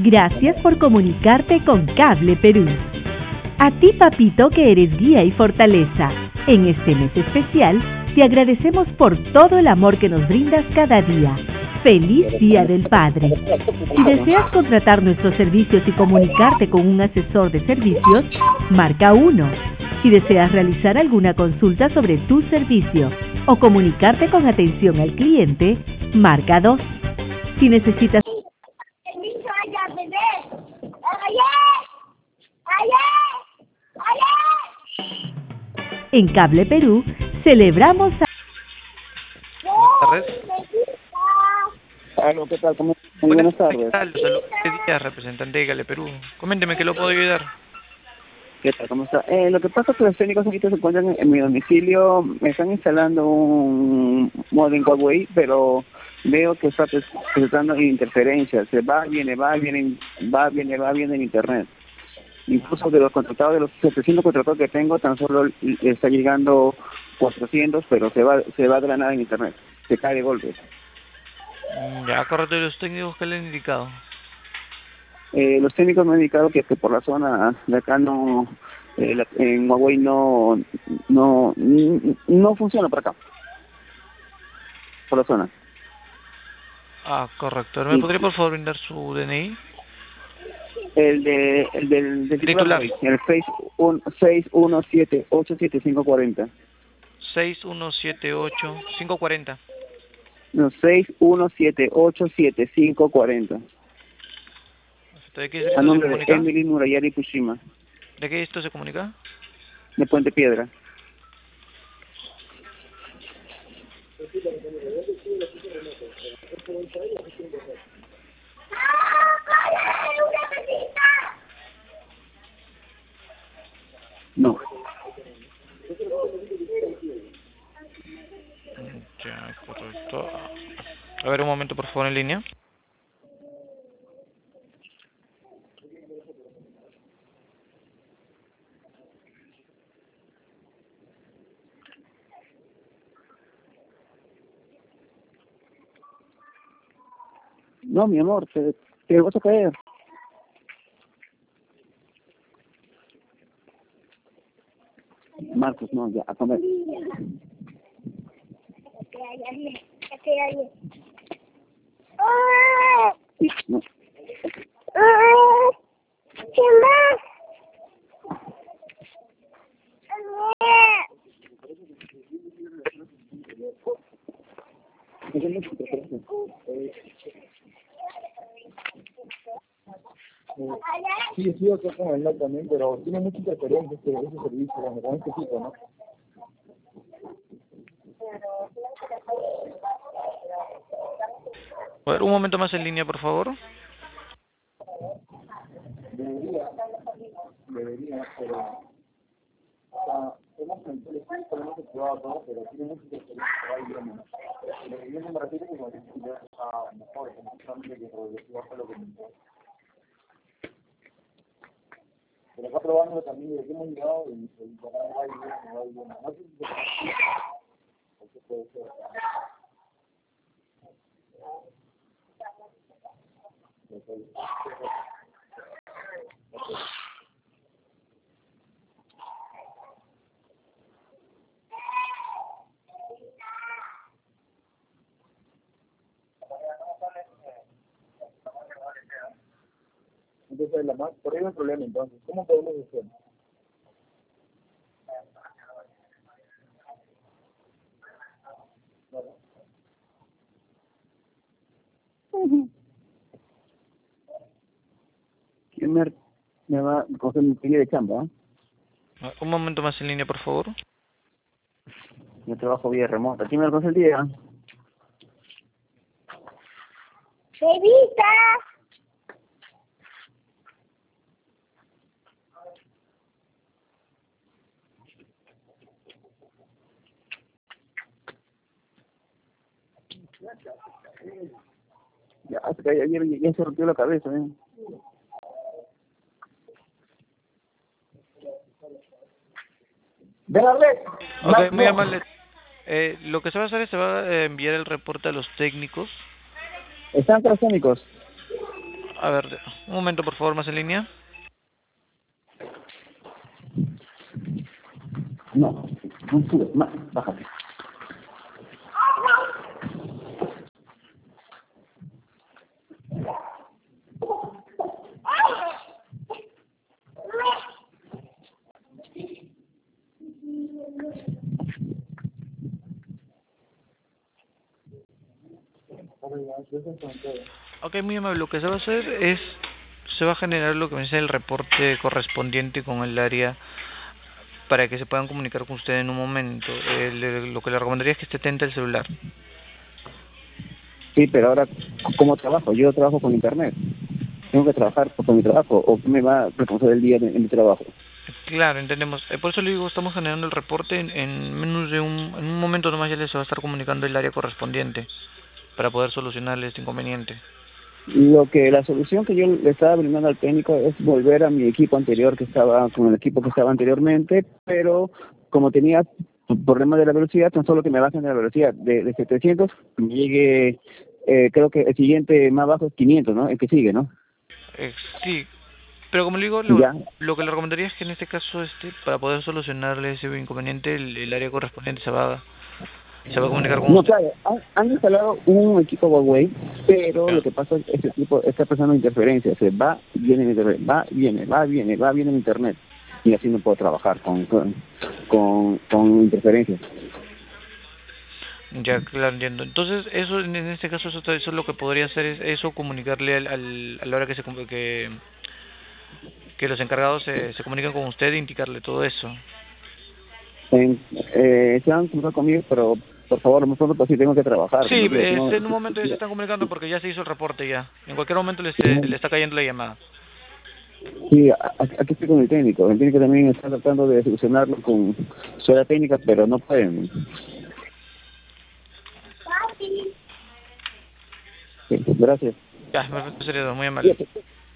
Gracias por comunicarte con Cable Perú. A ti, papito, que eres guía y fortaleza. En este mes especial, te agradecemos por todo el amor que nos brindas cada día. ¡Feliz Día del Padre! Si deseas contratar nuestros servicios y comunicarte con un asesor de servicios, marca 1. Si deseas realizar alguna consulta sobre tu servicio o comunicarte con atención al cliente, marca 2. Si necesitas... En Cable Perú, celebramos a... Buenas tardes. Aló, ¿qué tal? Muy buenas tardes. ¿Qué tal? Saludos. ¿Qué día, representante de Cable Perú? Coménteme, ¿qué lo puedo ayudar? ¿Qué tal? ¿Cómo está? Lo que pasa es que los técnicos ahorita se encuentran en mi domicilio, me están instalando un modem Huawei, pero veo que está presentando interferencias, se va, viene en internet. Incluso de los contratados, de los 700 contratados que tengo, tan solo está llegando 400, pero se va de la nada en internet, se cae de golpe. Ya, correcto. ¿Y los técnicos qué le han indicado? Los técnicos me han indicado que por la zona de acá no, en Huawei no funciona por acá, por la zona. Ah, correcto. ¿Me podría por favor brindar su DNI? El del titular, el 61787540. 6178-540. No, 61787540. ¿De qué distrito A se nombre de comunica? Emily Murayari Fushima, ¿De qué distrito se comunica? de Puente Piedra. No. Ya, correcto. A ver, un momento, por favor, en línea. No, mi amor, te vas a caer. Marcos, no, ya, a comer. No. Sí, estoy acá con el NOC también, pero tiene mucha interferencia ese servicio, con este tipo, ¿no? A ver, un momento más en línea, por favor. Debería, pero... O sea, hemos probado todo, pero tiene mucha interferencia por ahí, digamos. Yo me refiero que con el mejor, que lo que me... Pero acá probando también, desde que hemos llegado, y no va bien. No sé si se puede ser. Entonces, por ahí hay un problema, entonces, ¿cómo podemos hacer? ¿Quién me va a coger mi pilla de chamba? Un momento más en línea, por favor. Yo trabajo vía remota. ¿Quién me coge el día? ¡Bebita! Ya, hasta que ayer ya se rompió la cabeza, ¿eh? ¡Déjale! Ok, muy amable. Lo que se va a hacer es se va a enviar el reporte a los técnicos. ¿Están transgénicos? A ver, un momento por favor, más en línea. No, no subes, más, bájate. Ok, muy amable. Lo que se va a hacer es, se va a generar lo que me dice el reporte correspondiente con el área para que se puedan comunicar con usted en un momento. Lo que le recomendaría es que esté atenta al celular. Sí, pero ahora, ¿cómo trabajo? Yo trabajo con internet. Tengo que trabajar con mi trabajo, o qué me va a reconocer el día en mi trabajo. Claro, entendemos. Por eso le digo, estamos generando el reporte en menos de en un momento nomás ya les va a estar comunicando el área correspondiente para poder solucionarle este inconveniente. La solución que yo le estaba brindando al técnico es volver a mi equipo anterior que estaba, con el equipo que estaba anteriormente, pero como tenía problema de la velocidad, tan solo que me bajen de la velocidad de 700, que me llegue, creo que el siguiente más bajo es 500, ¿no? El que sigue, ¿no? Sí, pero como le digo, Ya. lo que le recomendaría es que en este caso, para poder solucionarle ese inconveniente, el área correspondiente se va a comunicar con No, usted. claro, han instalado un equipo Huawei, pero lo Ya. que pasa es que este tipo está pasando interferencia, se va, viene en internet, va, viene, va, viene, va, viene en internet, y así no puedo trabajar con interferencias. Ya, claro, entiendo. Entonces, eso en este caso, eso lo que podría hacer es eso, comunicarle a la hora que que los encargados se comunican con usted e indicarle todo eso. Se han comunicado conmigo, pero por favor, muy pronto, pues sí tengo que trabajar, como Sí, digo, tengo, en un momento ya se están comunicando porque ya se hizo el reporte ya. En cualquier momento le está cayendo la llamada. sí, aquí estoy con el técnico también está tratando de solucionarlo con su área técnica, pero no pueden. Papi. Sí, gracias. Ya, perfecto, sería muy amable. Fíjate.